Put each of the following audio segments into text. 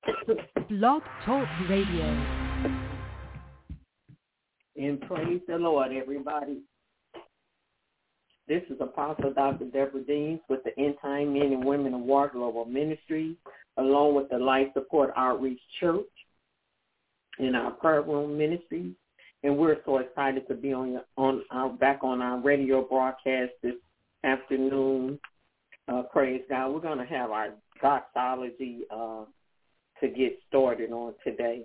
Blog Talk Radio. And praise the Lord, everybody. This is Apostle Dr. Deborah Deans with the End Time Men and Women of War Global Ministries, along with the Life Support Outreach Church and our prayer room ministries. And we're so excited to be back on our radio broadcast this afternoon. Praise God. We're going to have our doxology to get started on today.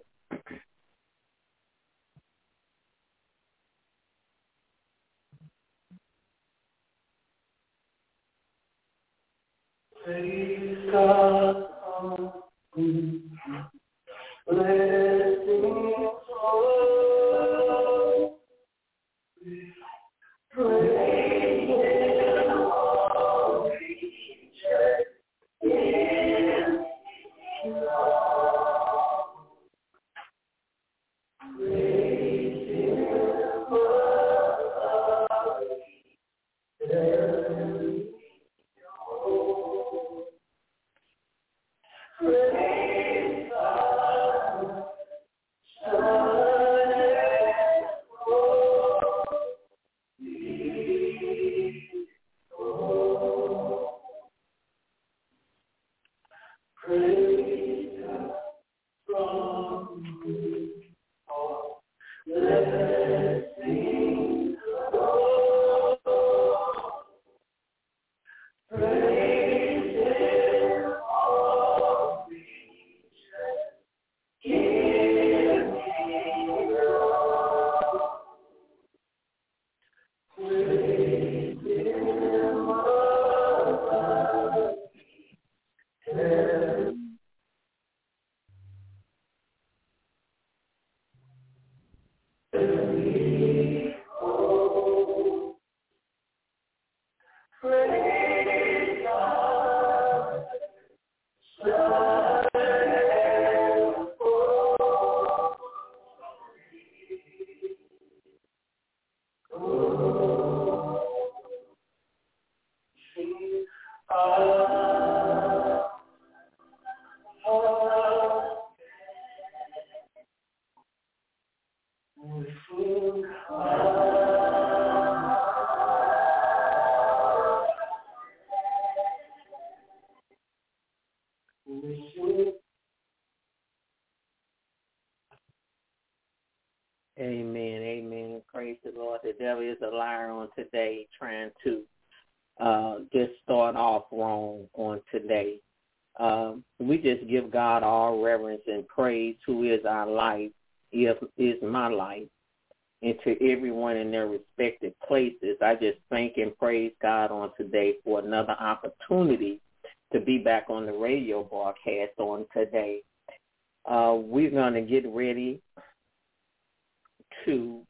Praise God, blessings all, praise Him, all creatures in His love. Praise Him, praise God, Son and Holy Ghost. Praise God from whom all blessings flow. Praise Him, all creatures give Him love. Praise Him, all heaven. Praise God, Son and Amen, amen. Praise the Lord. The devil is a liar on today, trying to just start off wrong on today. We just give God all reverence and praise, who is our life, is my life, and to everyone in their respective places. I just thank and praise God on today for another opportunity to be back on the radio broadcast on today. We're going to get ready to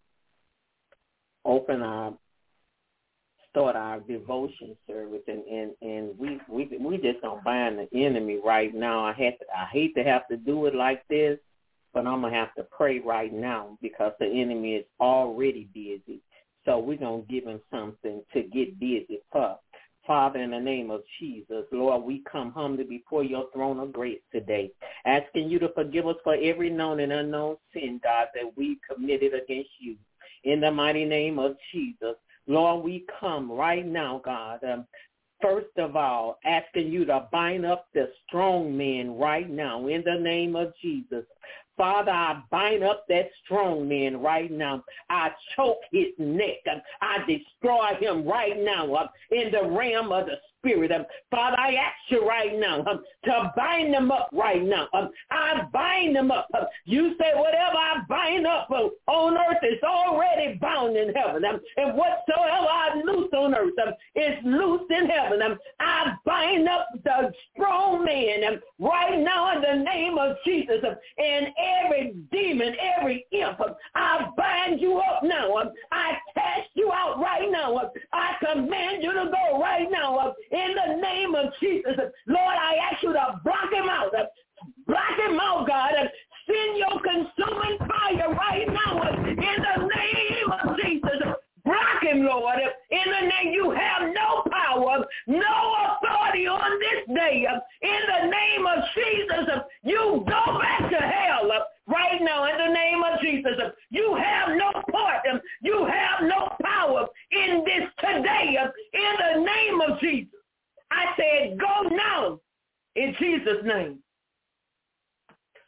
start our devotion service, and we just gonna bind the enemy right now. I hate to have to do it like this, but I'm gonna have to pray right now because the enemy is already busy. So we're gonna give him something to get busy for. Father, in the name of Jesus, Lord, we come humbly before your throne of grace today, asking you to forgive us for every known and unknown sin, God, that we committed against you. In the mighty name of Jesus, Lord, we come right now, God, first of all, asking you to bind up the strong man right now in the name of Jesus. Father, I bind up that strong man right now. I choke his neck. I destroy him right now in the realm of the Spirit. Father, I ask you right now to bind them up right now. I bind them up. You say whatever I bind up on earth is already bound in heaven. And whatsoever I loose on earth is loosed in heaven. I bind up the strong man right now in the name of Jesus. And every demon, every imp, I bind you up now. I cast you out right now. I command you to go right now. In the name of Jesus, Lord, I ask you to block him out. Block him out, God. Send your consuming fire right now. In the name of Jesus, block him, Lord. In the name, you have no power, no authority on this day. In the name of Jesus, you go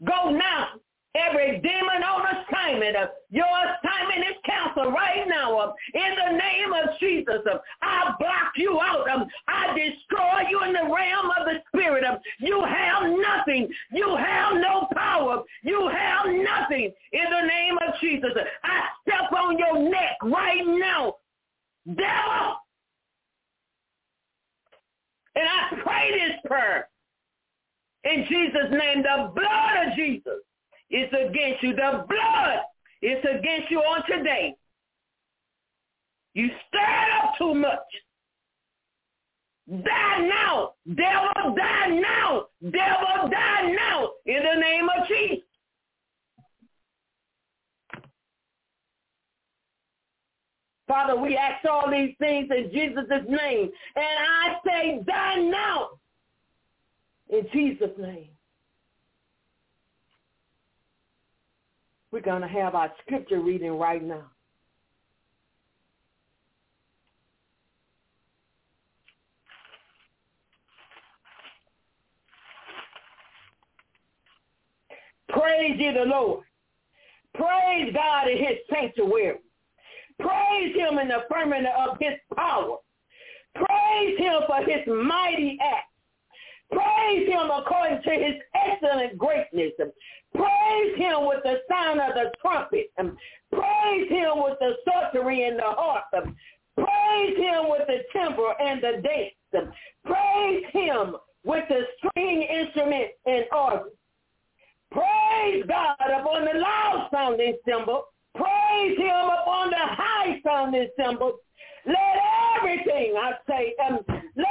Go now. Every demon on assignment, your assignment is canceled right now. In the name of Jesus, I block you out. I destroy you in the realm of the spirit. You have nothing. You have no power. You have nothing. In the name of Jesus, I step on your neck right now, devil. And I pray this prayer. In Jesus' name, the blood of Jesus is against you. The blood is against you on today. You stirred up too much. Die now. Devil, die now. Devil, die now. In the name of Jesus. Father, we ask all these things in Jesus' name. And I say, die now. In Jesus' name. We're going to have our scripture reading right now. Praise ye the Lord. Praise God in his sanctuary. Praise him in the firmament of his power. Praise him for his mighty acts. Praise him according to his excellent greatness. Praise him with the sound of the trumpet. Praise him with the psaltery and the harp. Praise him with the timbrel and the dance. Praise him with the string instrument and organ. Praise God upon the loud sounding cymbal. Praise him upon the high sounding cymbal. Let everything, I say, let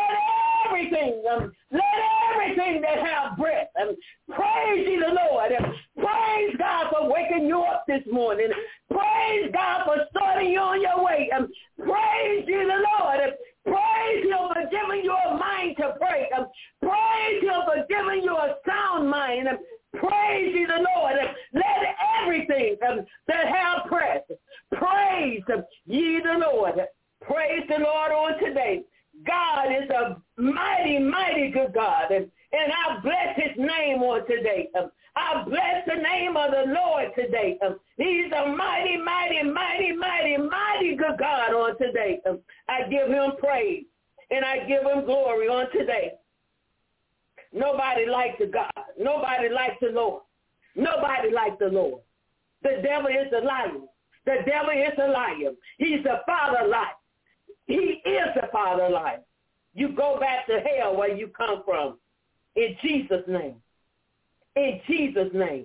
everything that have breath, praise ye the Lord. Praise God for waking you up this morning. Praise God for starting you on your way. Praise ye the Lord. Praise him for giving you a mind to pray. Praise him for giving you a sound mind. Praise ye the Lord. Let everything that have breath, praise ye the Lord. Praise the Lord on today. God is a mighty, mighty good God. And I bless his name on today. I bless the name of the Lord today. He's a mighty, mighty, mighty, mighty, mighty good God on today. I give him praise and I give him glory on today. Nobody likes the God. Nobody likes the Lord. Nobody likes the Lord. The devil is a liar. The devil is a liar. He's the father liar. He is the father liar. You go back to hell where you come from. In Jesus' name. In Jesus' name.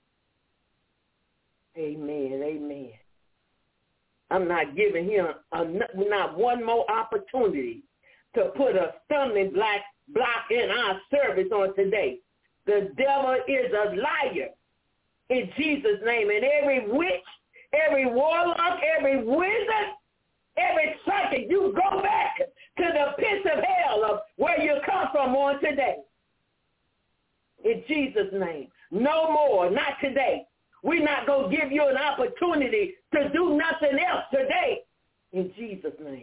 Amen. Amen. I'm not giving him not one more opportunity to put a stumbling block in our service on today. The devil is a liar. In Jesus' name. And every witch, every warlock, every wizard, every psychic, you go back to the pits of hell of where you come from on today. In Jesus' name. No more. Not today. We're not going to give you an opportunity to do nothing else today. In Jesus' name.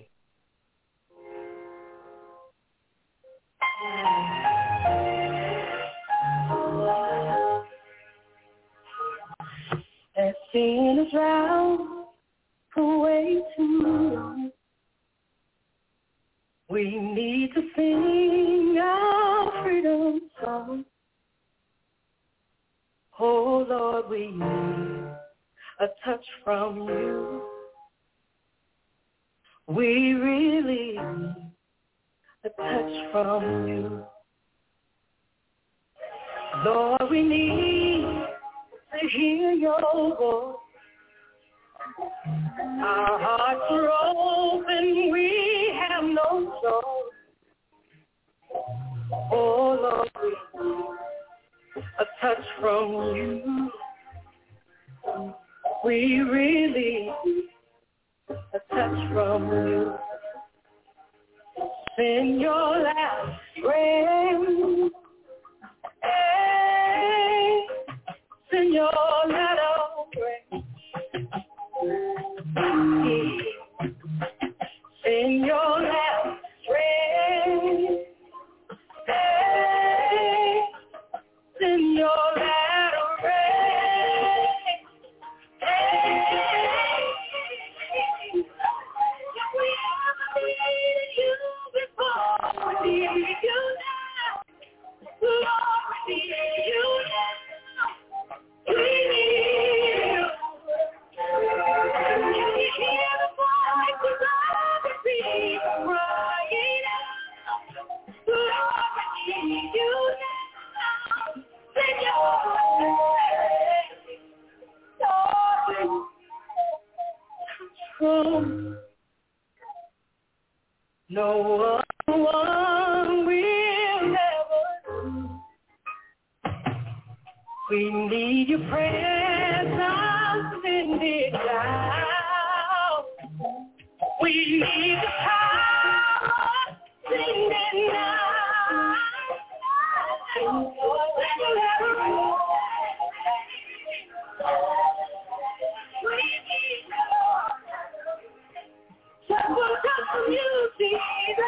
As sin is round for way too long, we need to sing our freedom song. Oh Lord, we need a touch from you. We really need a touch from you. Lord, we need to hear your voice. Our hearts are open, we have no choice. Oh Lord, we need a touch from you. We really need a touch from you. Send your last rain. Hey, send your little rain. Send your last rain. Hey, send your little We need your presence in this house. We need the power singing now. We need just one touch from you, Jesus.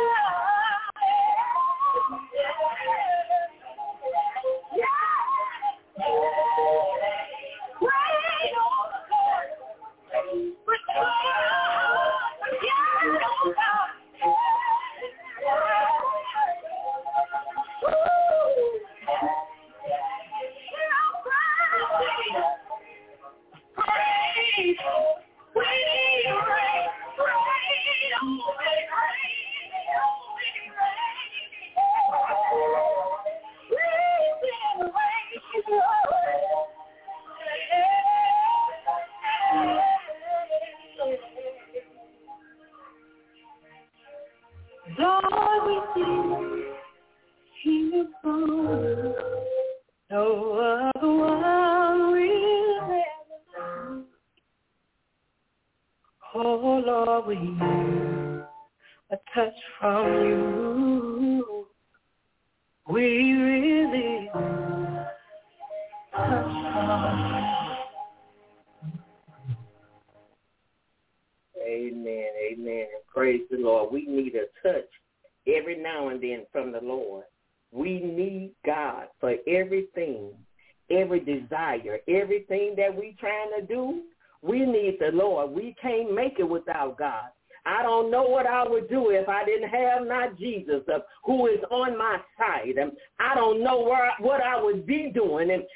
Everything that we trying to do, we need the Lord. We can't make it without God. I don't know what I would do if I didn't have not Jesus, who is on my side. I don't know what I would be doing, and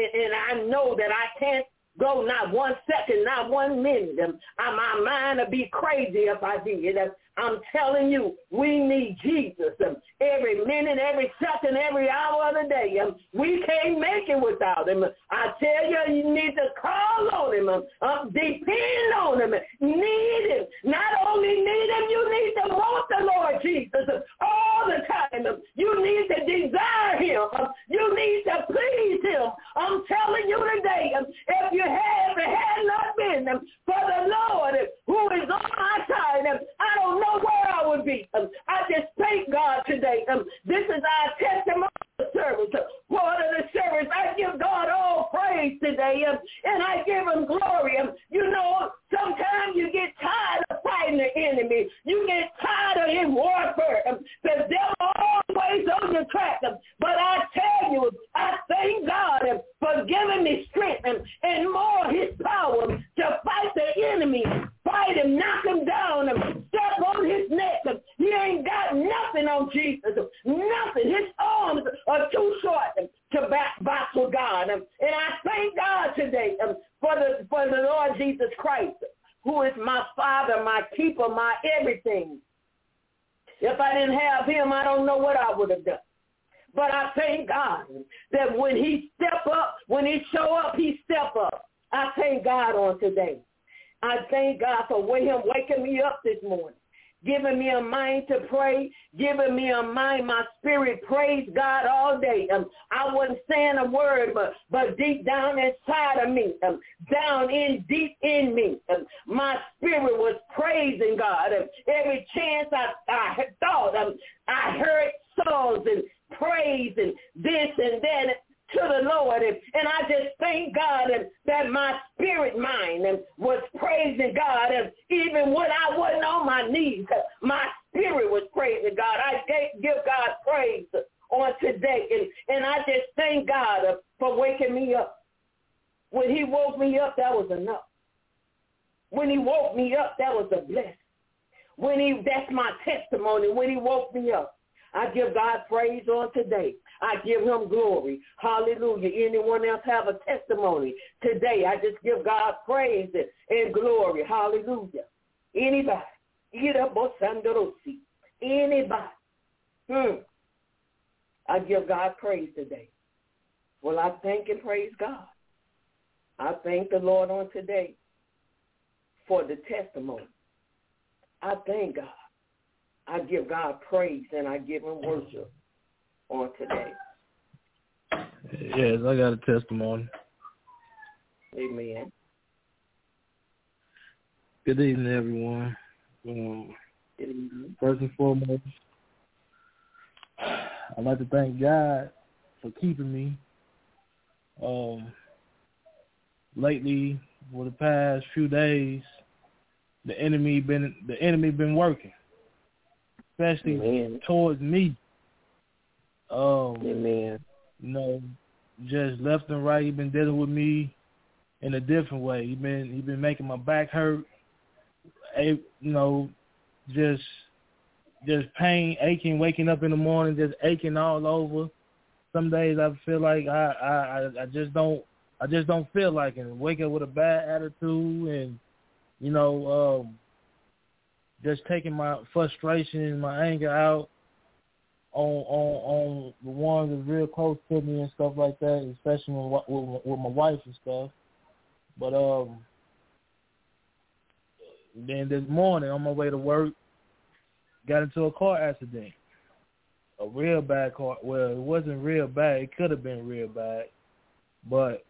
I know that I can't go not 1 second, not 1 minute. My mind would be crazy if I did. I'm telling you, we need Jesus every minute, every second, every hour of the day. We can't make it without him. I tell you, you need to call on him, depend on him, need him. Not only need him, you need to want the Lord Jesus all the time. You need to desire him. You need to please him. I'm telling you today, if you had not been for the Lord who is on my side, I don't know where I would be. I just thank God today. This is our testimony service. Part of the service, I give God all praise today, and I give him glory. You know, sometimes you get tired of fighting the enemy. You get tired of his warfare. The devil always on your track. But I tell you, I thank God for giving me strength and more his power to fight the enemy. Fight him, knock him down, step on his neck. He ain't got nothing on Jesus. Nothing. His arms are too short to box with God. And I thank God today for the Lord Jesus Christ, who is my Father, my keeper, my everything. If I didn't have him, I don't know what I would have done. But I thank God that when he step up, when he show up, he step up. I thank God on today. I thank God for him waking me up this morning, giving me a mind to pray, giving me a mind, my spirit praise God all day. I wasn't saying a word, but deep down inside of me, deep in me, my spirit was praising God. Every chance I thought, I heard songs and praise and this and that to the Lord, and I just thank God that my spirit mind was praising God, even when I wasn't on my knees, my spirit was praising God. I give God praise on today, and I just thank God for waking me up. When he woke me up, that was enough. When he woke me up, that was a blessing. That's my testimony. When he woke me up, I give God praise on today. I give him glory. Hallelujah. Anyone else have a testimony today? I just give God praise and glory. Hallelujah. Anybody? Anybody? I give God praise today. Well, I thank and praise God. I thank the Lord on today for the testimony. I thank God. I give God praise and I give him worship on today. Yes, I got a testimony. Amen. Good evening, everyone. Good evening. First and foremost, I'd like to thank God for keeping me. Lately, for the past few days, the enemy been working, especially Amen. towards me. Amen. You know, just left and right, he been dealing with me in a different way. He been making my back hurt. You know, just pain, aching, waking up in the morning, just aching all over. Some days I feel like I just don't feel like it. Wake up with a bad attitude, and you know, just taking my frustration and my anger out on the ones that's real close to me and stuff like that, especially with my wife and stuff. But then this morning on my way to work, got into a car accident. A real bad car. Well, it wasn't real bad. It could have been real bad. But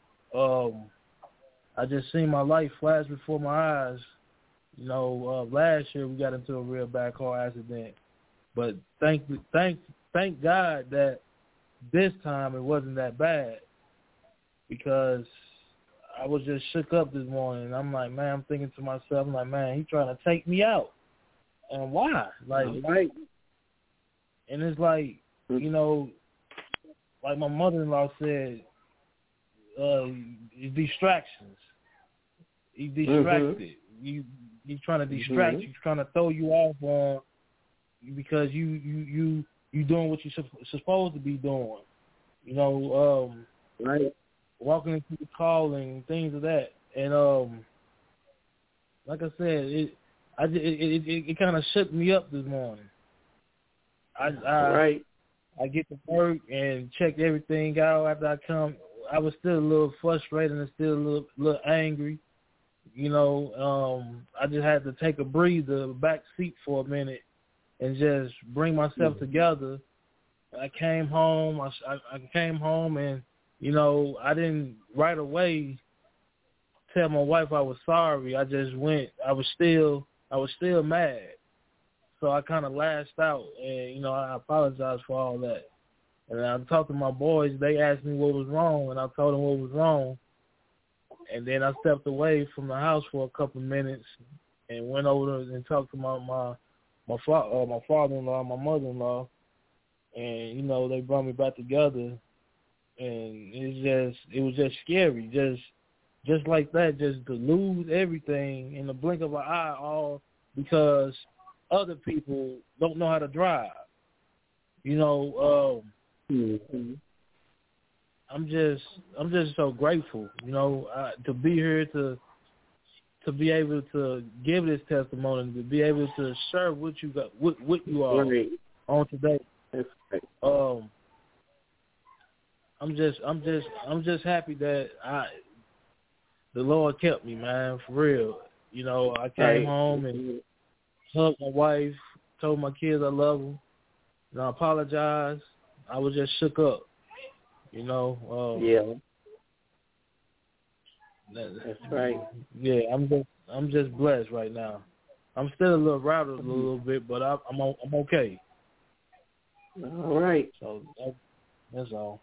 I just seen my life flash before my eyes. You know, last year we got into a real bad car accident. But thank God that this time it wasn't that bad, because I was just shook up this morning. I'm like, man, I'm thinking to myself, I'm like, man, he's trying to take me out. And why? Like, right. And it's like, you know, like my mother-in-law said, distractions. He's distracted. He's trying to distract you. He's trying to throw you off on, because you doing what you're supposed to be doing. You know, right. Walking into the calling, things of that. And like I said, it kind of shook me up this morning. I get to work and check everything out. After I come, I was still a little frustrated and still a little angry. You know, I just had to take a breather, back seat for a minute, and just bring myself together. I came home. I came home, and you know, I didn't right away tell my wife I was sorry. I just went. I was still mad. So I kind of lashed out, and, you know, I apologized for all that. And I talked to my boys. They asked me what was wrong, and I told them what was wrong. And then I stepped away from the house for a couple of minutes and went over and talked to my father-in-law, my mother-in-law. And, you know, they brought me back together. And it was just scary, just like that, just to lose everything in the blink of an eye, all because other people don't know how to drive. You know, I'm just so grateful, you know, to be here, to be able to give this testimony, to be able to share what you got, what you are on today. That's right. I'm just happy that the Lord kept me, man, for real. You know, I came home and hugged my wife, told my kids I love them, and I apologized. I was just shook up, you know. That's right. Yeah, I'm just blessed right now. I'm still a little rattled a little bit, but I'm okay. All right. So that's all.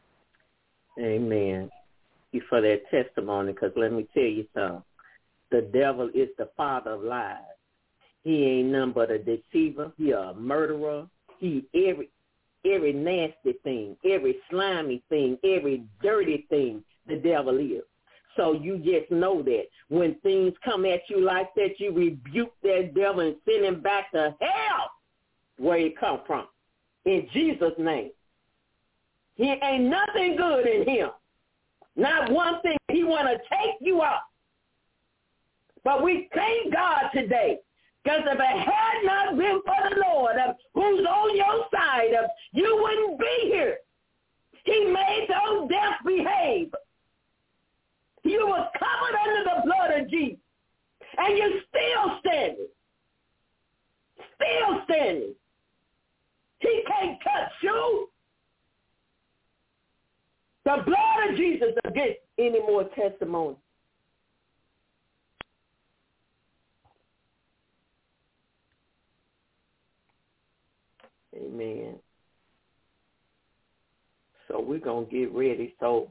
Amen. Thank you for that testimony, because let me tell you something. The devil is the father of lies. He ain't nothing but a deceiver. He a murderer. He every nasty thing, every slimy thing, every dirty thing the devil is. So you just know that when things come at you like that, you rebuke that devil and send him back to hell where he come from. In Jesus' name. He ain't nothing good in him. Not one thing. He want to take you out. But we thank God today, because if it had not been for the Lord who's on your side, you wouldn't be here. He made those deaths behave. You were covered under the blood of Jesus. And you're still standing. Still standing. He can't touch you. The blood of Jesus against any more testimony. Amen. So we're going to get ready. So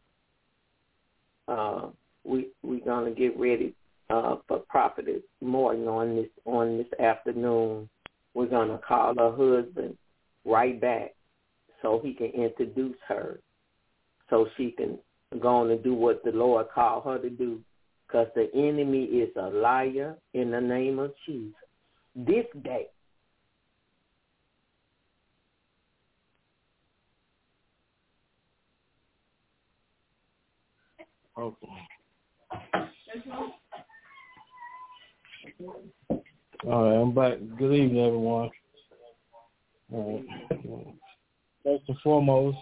we're going to get ready for Prophetess Morton on this afternoon. We're going to call her husband right back so he can introduce her, so she can go on and do what the Lord called her to do, because the enemy is a liar in the name of Jesus. This day, okay. All right, I'm back. Good evening, everyone. All right. First and foremost,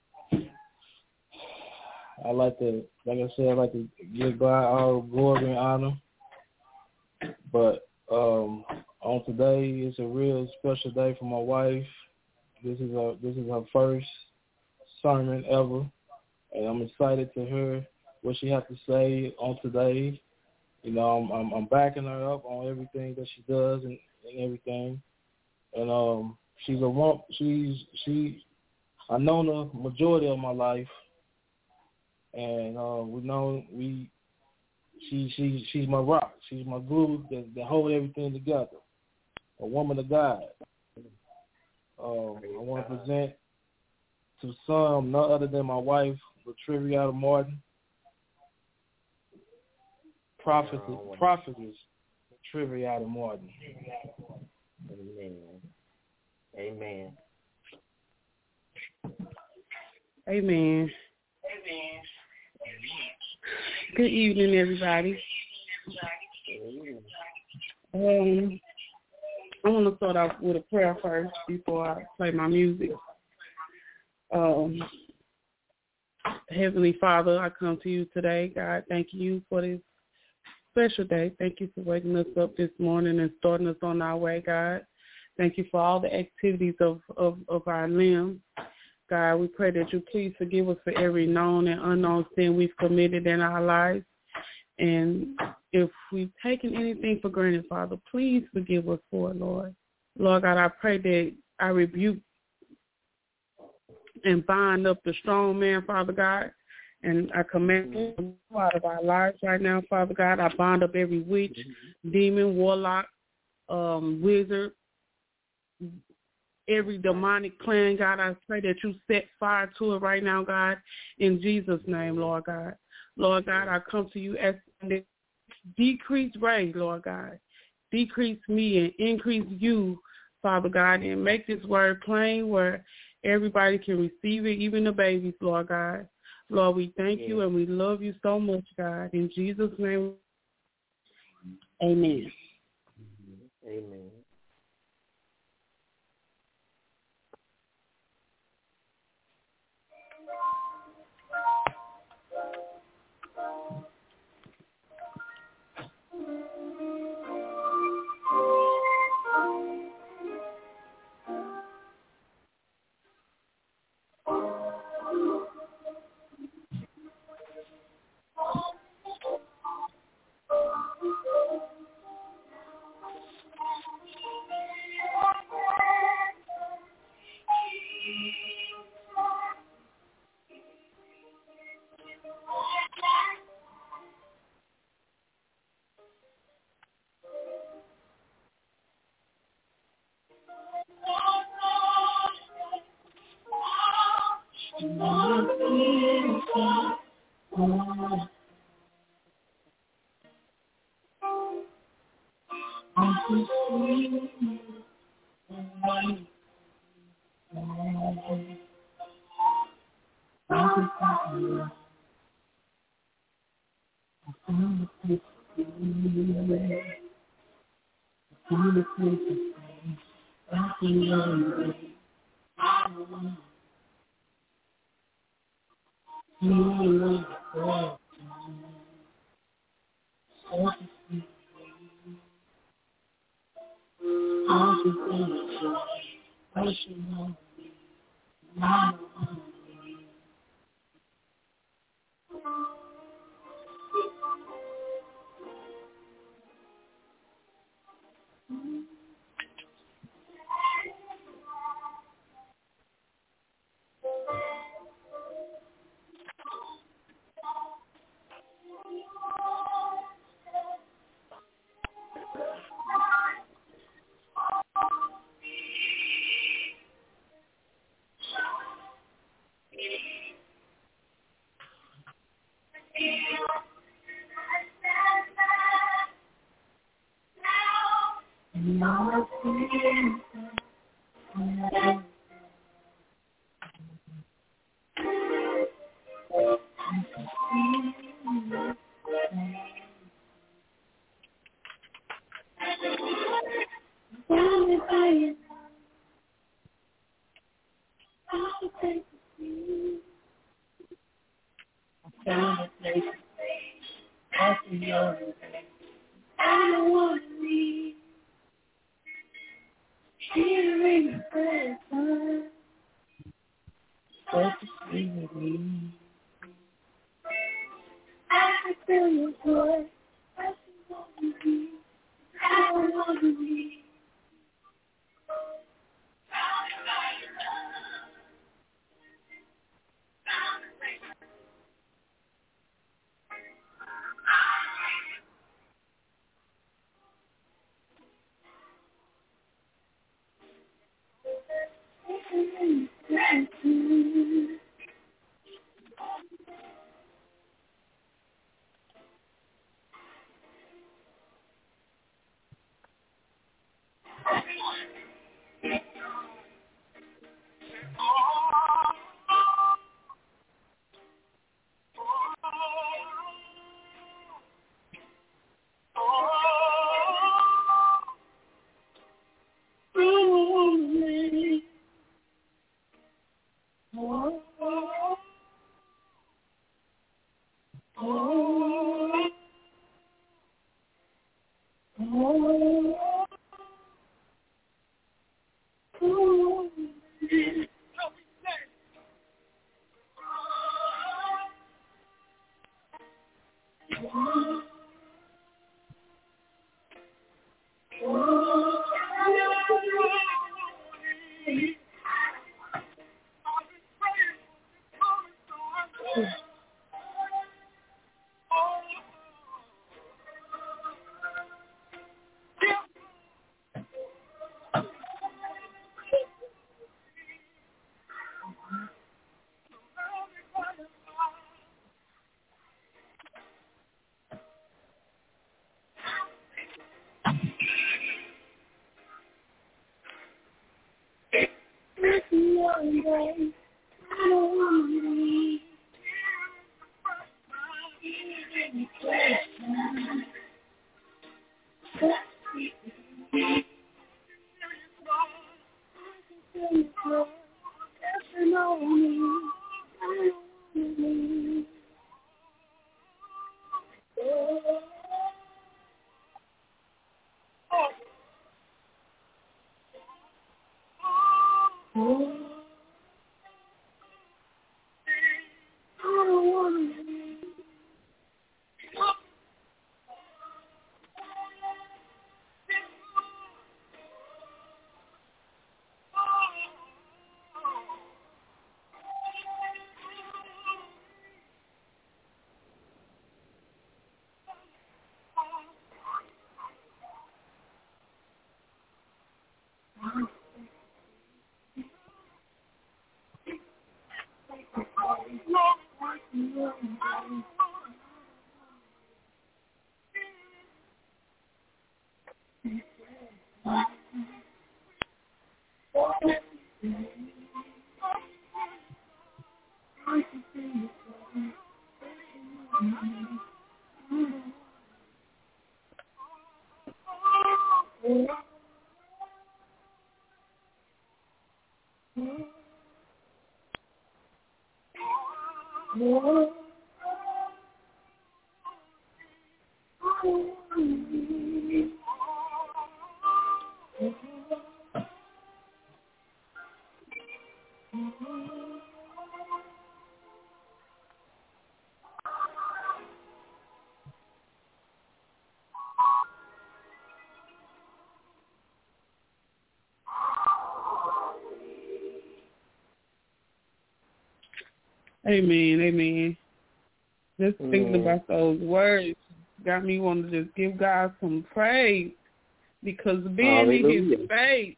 I like to give God all glory and honor. But on today, it's a real special day for my wife. This is her first sermon ever, and I'm excited to hear what she has to say on today. You know, I'm backing her up on everything that she does and everything. And I've known her majority of my life, and she's my rock. She's my glue that hold everything together. A woman of God. I want to present to some, none other than my wife, Latrivia Morton. Prophetess Latrivia Morton. Amen. Amen. Amen. Good evening, everybody. I want to start off with a prayer first before I play my music. Heavenly Father, I come to you today. God, thank you for this special day. Thank you for waking us up this morning and starting us on our way, God. Thank you for all the activities of our limbs. God, we pray that you please forgive us for every known and unknown sin we've committed in our lives. And if we've taken anything for granted, Father, please forgive us for it, Lord. Lord God, I pray that I rebuke and bind up the strong man, Father God, and I command him out of our lives right now, Father God. I bind up every witch, demon, warlock, wizard, every demonic plan, God. I pray that you set fire to it right now, God, in Jesus' name, Lord God. Lord God, I come to you as decrease Ray, Lord God. Decrease me and increase you, Father God, and make this word plain where everybody can receive it, even the babies, Lord God. Lord, we thank you and we love you so much, God. In Jesus' name, amen. Amen. Amen, amen. Just thinking about those words got me wanting to just give God some praise, because being in his face,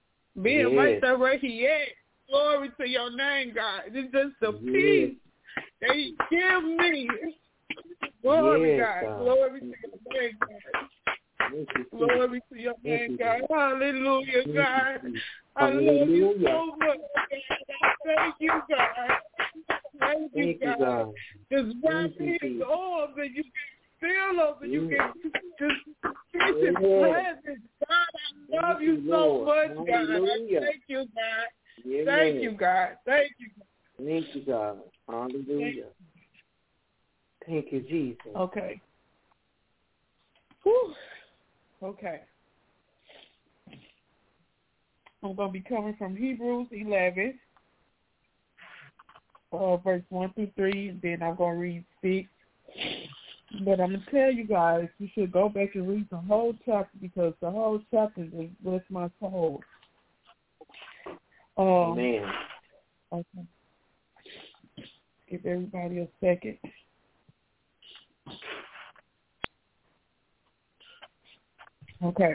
being right there where he at, glory to your name, God. It's just the peace they give me. Glory, Yes, God. God. Glory to your name, God. Glory to your name, God. Hallelujah, God. I love you so much, God. Thank you, God. Thank you, God. Just wrap me in the arms and you can feel us and you can just kiss his presence. God, I love you so much, God. Thank you, God. Thank you, God. Thank you, God. Thank you, God. Hallelujah. Thank you, Jesus. Okay. Whew. Okay. I'm going to be coming from Hebrews 11, verse 1 through 3, and then I'm going to read 6. But I'm going to tell you guys, you should go back and read the whole chapter because the whole chapter just bless my soul. Amen. Okay. Give everybody a second. Okay.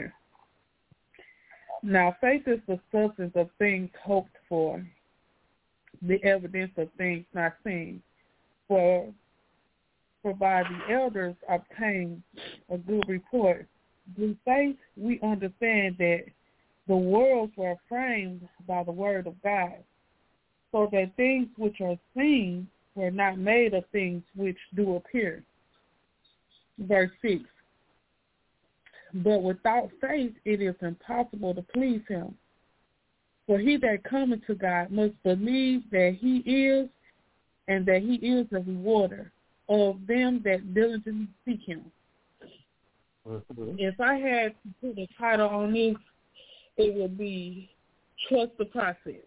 Now, faith is the substance of things hoped for, the evidence of things not seen. For by the elders obtained a good report. Through faith, we understand that the worlds were framed by the word of God, so that things which are seen were not made of things which do appear. Verse 6. But without faith it is impossible to please him. For he that cometh to God must believe that he is, and that he is a rewarder of them that diligently seek him. Mm-hmm. If I had to put a title on this, it would be Trust the Process.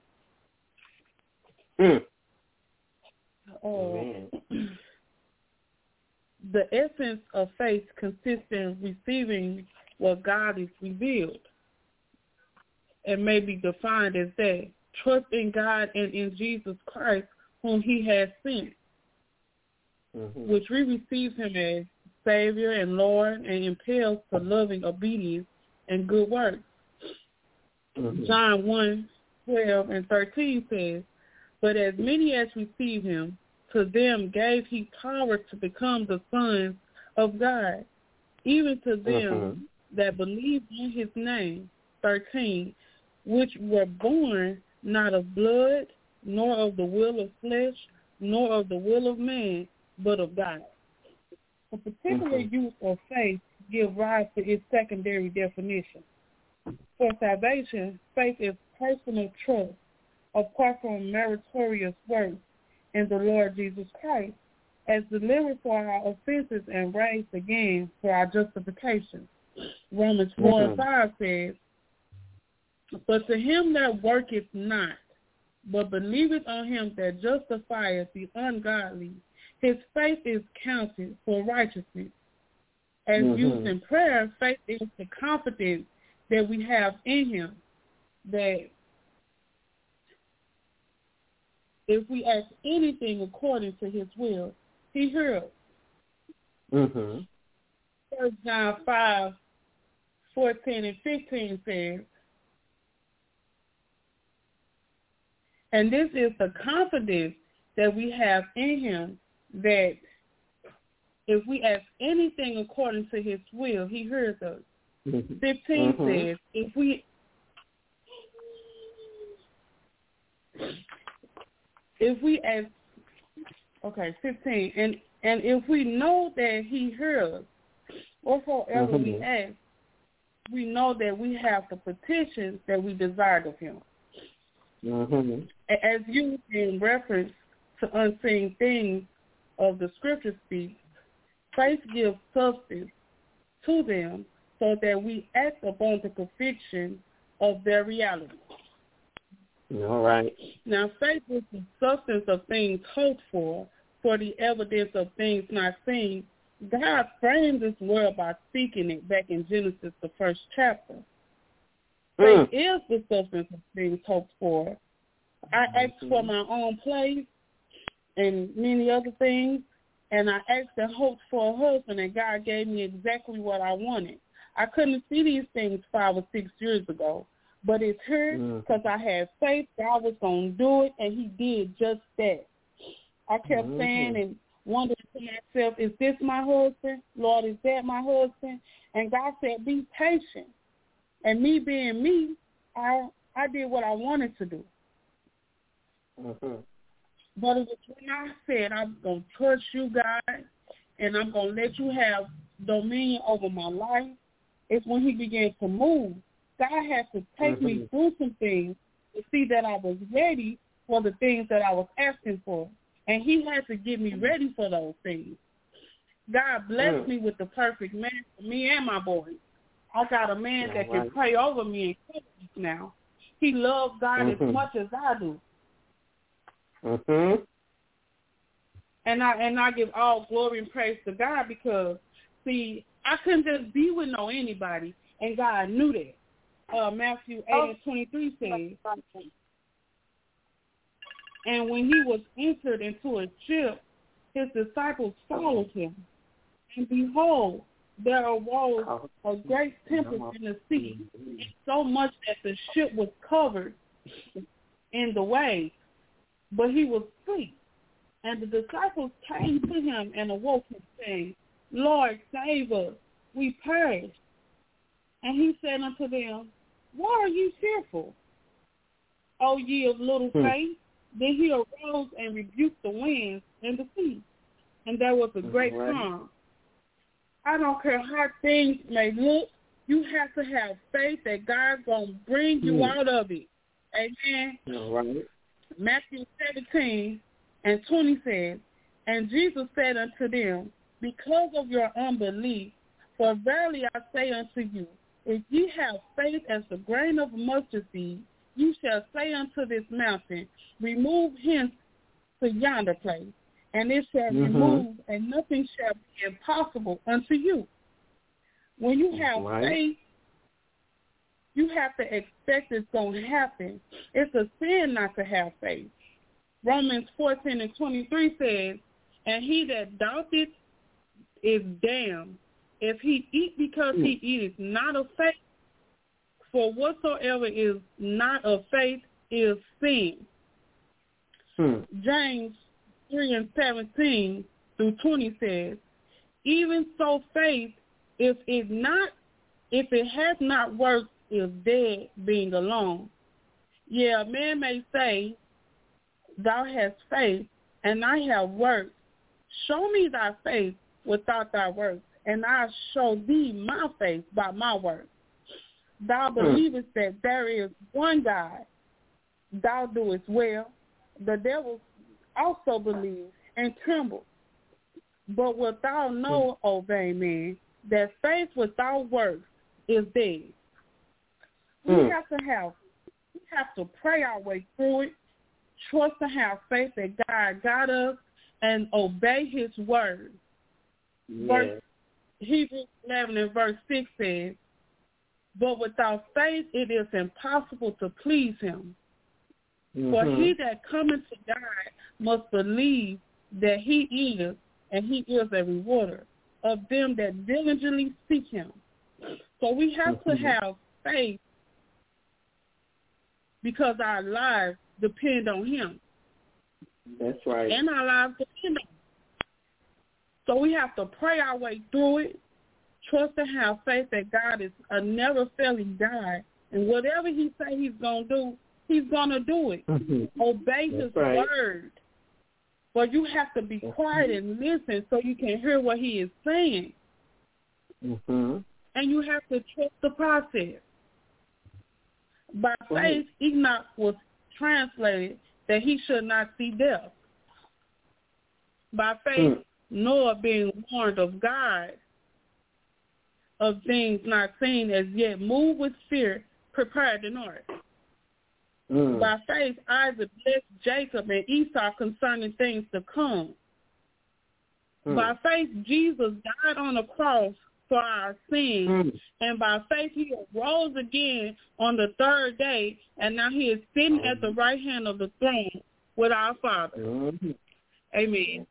The essence of faith consists in receiving what God is revealed. It may be defined as that. Trust in God and in Jesus Christ, whom he has sent, which we receive him as Savior and Lord and impels to loving obedience and good works. John 1:12 and 13 says, but as many as receive him, to them gave he power to become the sons of God, even to them that believe in his name, 13, which were born not of blood, nor of the will of flesh, nor of the will of man, but of God. The particular use of faith gives rise to its secondary definition. For salvation, faith is personal trust, apart from meritorious works in the Lord Jesus Christ, as delivered for our offenses and raised again for our justification. Romans 4:5 says, but to him that worketh not, but believeth on him that justifieth the ungodly, his faith is counted for righteousness. As used in prayer, faith is the confidence that we have in him, that if we ask anything according to his will, he hears. 1 John 5:14 and 15 says, and this is the confidence that we have in him, that if we ask anything according to his will, he hears us. 15 says, if we ask, 15, and if we know that he hears us, whatsoever we ask, we know that we have the petitions that we desired of him. As used in reference to unseen things of the scripture speak, faith gives substance to them so that we act upon the conviction of their reality. All right. Now, faith is the substance of things hoped for the evidence of things not seen. God framed this world by speaking it back in Genesis, the first chapter. Faith is the substance of things hoped for. I asked for my own place and many other things, and I asked and hoped for a husband, and God gave me exactly what I wanted. I couldn't see these things 5 or 6 years ago, but it's here because I had faith God was going to do it, and he did just that. I kept saying and wondering to myself, is this my husband? Lord, is that my husband? And God said, be patient. And me being me, I did what I wanted to do. But it was when I said, I'm going to trust you, God, and I'm going to let you have dominion over my life, it's when he began to move. God had to take me through some things to see that I was ready for the things that I was asking for. And he had to get me ready for those things. God blessed me with the perfect man for me and my boys. I got a man that can pray over me and cover me now. He loves God as much as I do. And I give all glory and praise to God because, see, I couldn't just be with anybody, and God knew that. Matthew 8:23 says, and when he was entered into a ship, his disciples followed him. And behold, there arose a great tempest in the sea, so much that the ship was covered in the waves. But he was asleep. And the disciples came to him and awoke him, saying, Lord, save us, we perish. And he said unto them, why are you fearful, O ye of little faith? Then he arose and rebuked the winds and the sea, and there was a great calm. I don't care how things may look, you have to have faith that God's going to bring you out of it. Amen. Matthew 17:20 says, and Jesus said unto them, because of your unbelief, for verily I say unto you, if ye have faith as the grain of mustard seed, you shall say unto this mountain, remove hence to yonder place, and it shall remove, and nothing shall be impossible unto you. When you have faith, you have to expect it's going to happen. It's a sin not to have faith. Romans 14:23 says, and he that doubteth is damned, if he eat because he eateth not of faith. For whatsoever is not of faith is sin. James 3:17-20 says, even so faith, if it has not worked, is dead, being alone. Yeah, a man may say, thou hast faith, and I have works. Show me thy faith without thy works, and I'll show thee my faith by my works. Thou believest that there is one God, thou doest well. The devil also believes and trembles. But wilt thou know, O vain man, that faith without works is dead. We have to pray our way through it, trust and have faith that God got us, and obey his word. Hebrews 11:6 says, but without faith it is impossible to please him. For he that cometh to God must believe that he is, and he is a rewarder of them that diligently seek him. So we have to have faith because our lives depend on him. That's right. And our lives depend on him. So we have to pray our way through it, trust and have faith that God is a never-failing God, and whatever he say he's going to do, he's going to do it. Obey his word. But you have to be quiet and listen so you can hear what he is saying. And you have to trust the process. By faith, Enoch was translated that he should not see death. By faith, Noah being warned of God of things not seen as yet, moved with fear, prepared an ark. By faith, Isaac blessed Jacob and Esau concerning things to come. By faith, Jesus died on the cross for our sins, and by faith he arose again on the third day, and now he is sitting at the right hand of the throne with our Father. Amen.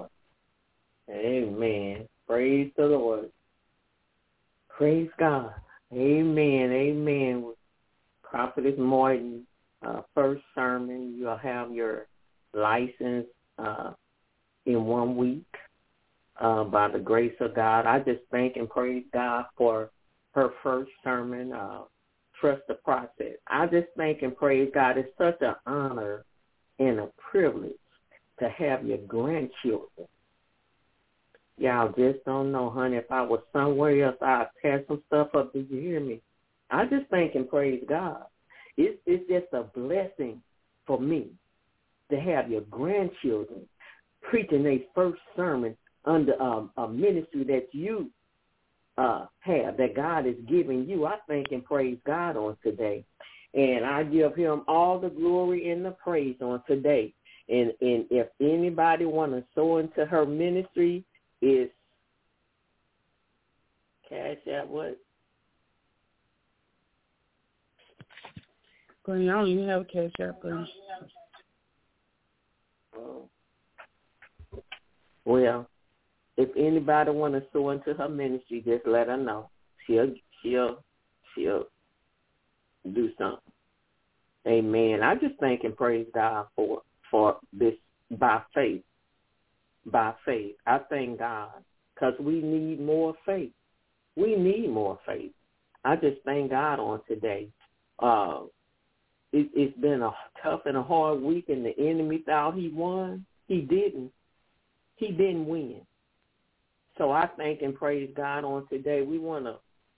Amen. Praise the Lord. Praise God. Amen. Amen. Prophetess Morton, first sermon. You'll have your license in 1 week by the grace of God. I just thank and praise God for her first sermon, Trust the Process. I just thank and praise God. It's such an honor and a privilege to have your grandchildren. Y'all just don't know, honey. If I was somewhere else, I'd tear some stuff up. Did you hear me? I just thank and praise God. It's just a blessing for me to have your grandchildren preaching their first sermon under a ministry that you have, that God is giving you. I thank and praise God on today. And I give him all the glory and the praise on today. And if anybody want to sow into her ministry, is Cash App what? Granny, I don't even have a Cash App, Granny. Well, if anybody want to sow into her ministry, just let her know. She'll do something. Amen. I just thank and praise God for this by faith. By faith. I thank God because we need more faith. We need more faith. I just thank God on today. It's been a tough and a hard week, and the enemy thought he won. He didn't. He didn't win. So I thank and praise God on today. We want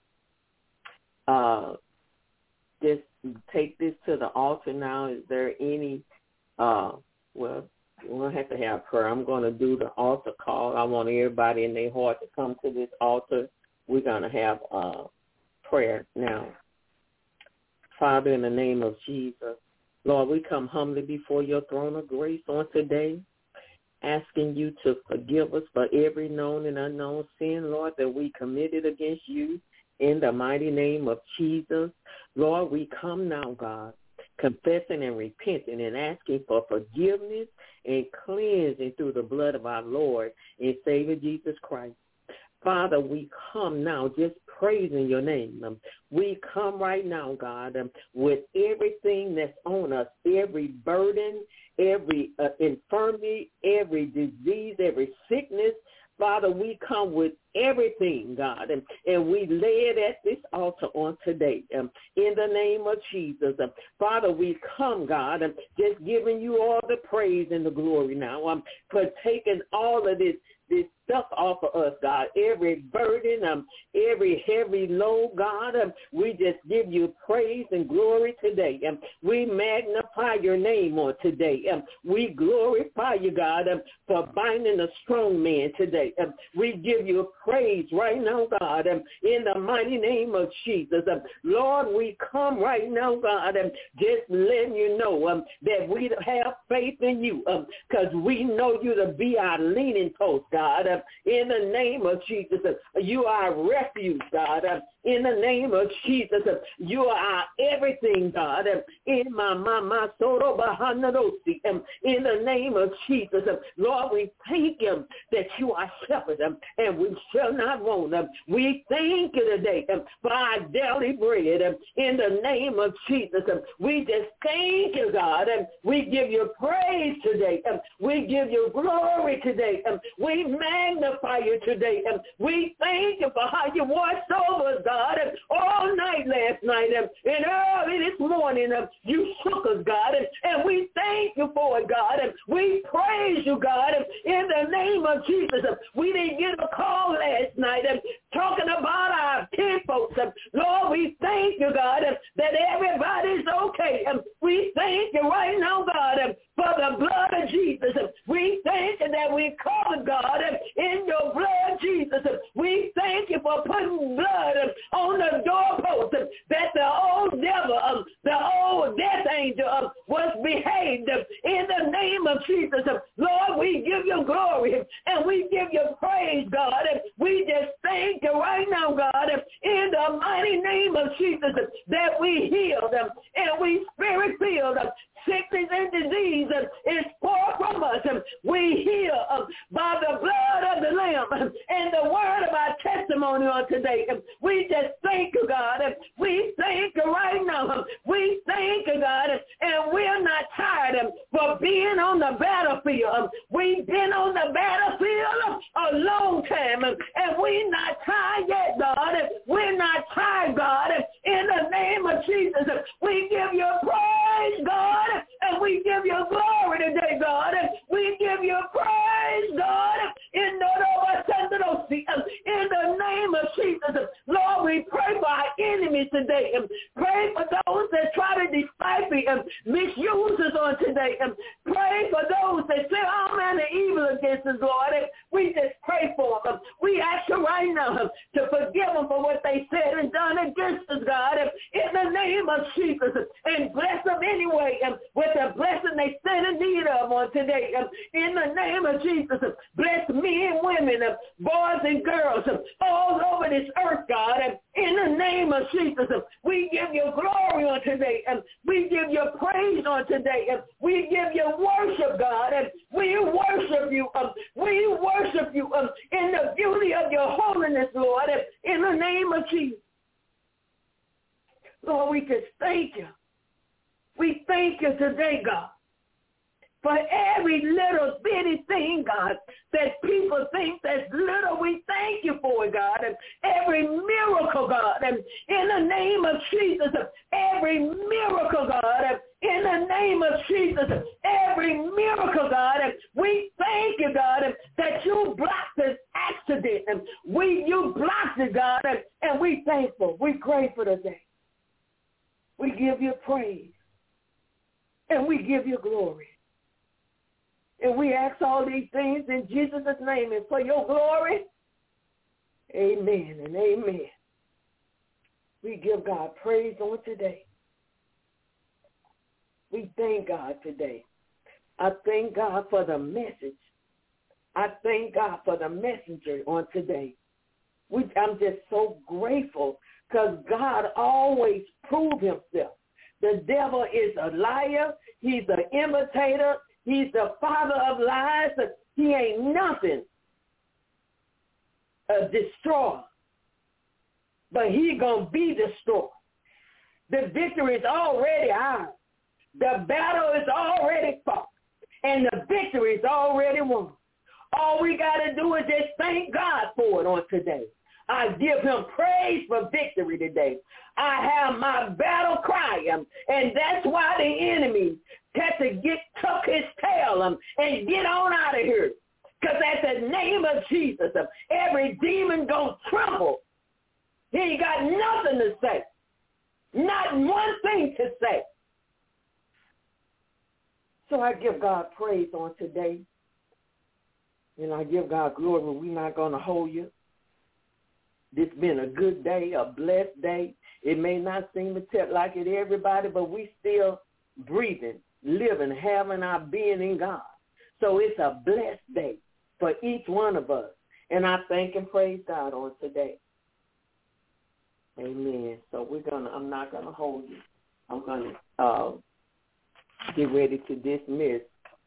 to just take this to the altar now. Is there any, well, we'll have to have prayer. I'm going to do the altar call. I want everybody in their heart to come to this altar. We're going to have prayer now. Father, in the name of Jesus, Lord, we come humbly before your throne of grace on today, asking you to forgive us for every known and unknown sin, Lord, that we committed against you. In the mighty name of Jesus, Lord, we come now, God, confessing and repenting and asking for forgiveness and cleansing through the blood of our Lord and Savior Jesus Christ. Father, we come now just praising your name. We come right now, God, with everything that's on us, every burden, every infirmity, every disease, every sickness. Father, we come with everything, God, and we lay it at this altar on today in the name of Jesus. Father, we come, God, just giving you all the praise and the glory now for taking all of this stuff off of us, God. Every burden, every heavy load, God, we just give you praise and glory today. We magnify your name on today. We glorify you, God, for binding a strong man today. We give you praise right now, God, in the mighty name of Jesus. Lord, we come right now, God, just letting you know that we have faith in you because we know you to be our leaning post, God. In the name of Jesus, you are our refuge, God. In the name of Jesus, you are our everything, God. In the name of Jesus, Lord, we thank you that you are shepherd, and we shall not want. We thank you today for our daily bread. In the name of Jesus, we just thank you, God. We give you praise today. We give you glory today. We magnify you today. We thank you for how you watched over us, God, all night last night and early this morning. You shook us, God, and we thank you for it, God. We praise you, God, in the name of Jesus. We didn't get a call last night talking about our kinfolks. Lord, we thank you, God, that everybody's okay. We thank you right now, God, for the blood of Jesus. We thank you that we covered, God, in your blood, Jesus. We thank you for putting blood on the doorpost that the old devil, the old death angel was behaved in the name of Jesus. Lord, we give you glory and we give you praise, God. We just thank you right now, God, in the mighty name of Jesus, that we healed and we spirit-filled, sickness and disease is far from us. We heal by the blood of the Lamb and the word of our testimony on today. We just thank you, God. We thank you right now. We thank you, God. And we're not tired for being on the battlefield. We've been on the battlefield a long time, and we're not tired yet, God. We're not tired, God. In the name of Jesus, we give you praise, God, and we give you glory today, God. We give you praise, God, in the name of Jesus. Lord, we pray for our enemies today. Pray for those that try to despitefully misuse us on today. Pray for those that say all manner of evil against us, Lord. We just pray for them. We ask you right now to forgive them for what they said and done against us, God, in the name of Jesus, and bless them anyway with the blessing they stand in need of on today. In the name of Jesus, bless men and women, boys and girls, all over this earth, God. In the name of Jesus, we give you glory on today. We give you praise on today. We give you worship, God. We worship you. We worship you in the beauty of your holiness, Lord. In the name of Jesus. Lord, we just thank you. We thank you today, God, for every little bitty thing, God, that people think that's little. We thank you for it, God. And every miracle, God, and in the name of Jesus, every miracle, God, in the name of Jesus, every miracle, God, we thank you, God, that you blocked this accident. And you blocked it, God, and we thankful. We grateful today. We give you praise, and we give you glory. And we ask all these things in Jesus' name and for your glory. Amen and amen. We give God praise on today. We thank God today. I thank God for the message. I thank God for the messenger on today. I'm just so grateful because God always proved himself. The devil is a liar. He's an imitator. He's the father of lies. He ain't nothing. A destroyer. But he's going to be destroyed. The victory is already ours. The battle is already fought. And the victory is already won. All we got to do is just thank God for it on today. I give him praise for victory today. I have my battle cry, and that's why the enemy had to tuck his tail and get on out of here. Because at the name of Jesus, every demon gonna tremble. He ain't got nothing to say. Not one thing to say. So I give God praise on today. And I give God glory. We're not going to hold you. This been a good day, a blessed day. It may not seem like it to everybody, but we still breathing, living, having our being in God. So it's a blessed day for each one of us. And I thank and praise God on today. Amen. So I'm not going to hold you. I'm going to get ready to dismiss.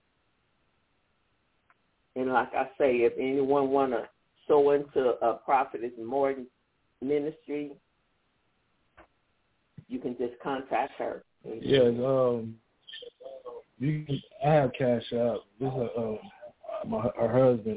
And like I say, if anyone want to sow into Prophetess Morton Ministry, you can just contact her. Yes, I have cash out. This is her husband.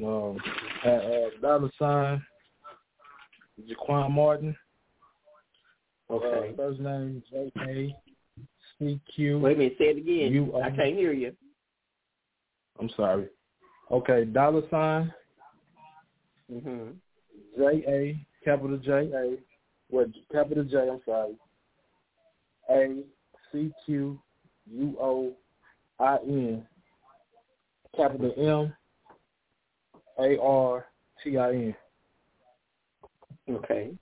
$sign Jaquan Martin. Okay. First name JACQ. Wait a minute, say it again. I can't hear you. I'm sorry. Okay, $sign. Mm-hmm. JA, capital J-A, with capital J, I'm sorry, ACQUOIN, capital MARTIN. Okay.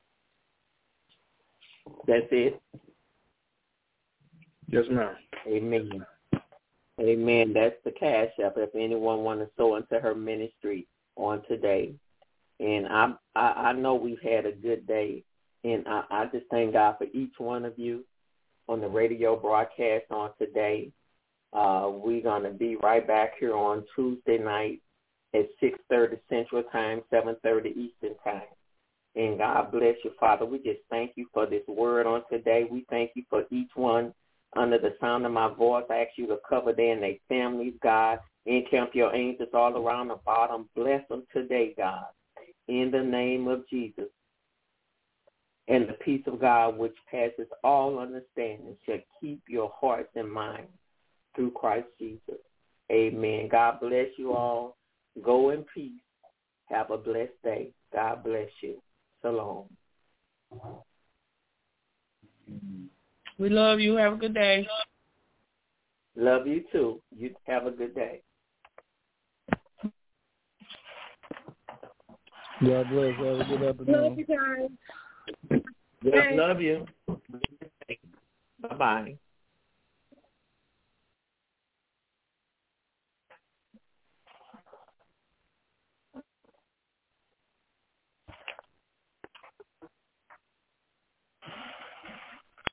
That's it? Yes, ma'am. Amen. Amen. That's the cash app if anyone want to sow into her ministry on today. And I know we've had a good day, and I just thank God for each one of you on the radio broadcast on today. We're going to be right back here on Tuesday night at 6:30 Central Time, 7:30 Eastern Time. And God bless you, Father. We just thank you for this word on today. We thank you for each one under the sound of my voice. I ask you to cover them and their families, God. Encamp your angels all around the bottom. Bless them today, God, in the name of Jesus. And the peace of God, which passes all understanding, shall keep your hearts and minds through Christ Jesus. Amen. God bless you all. Go in peace. Have a blessed day. God bless you. Shalom. We love you. Have a good day. Love you too. You have a good day. God bless. Have a good afternoon. Love you guys. Love you. Bye-bye.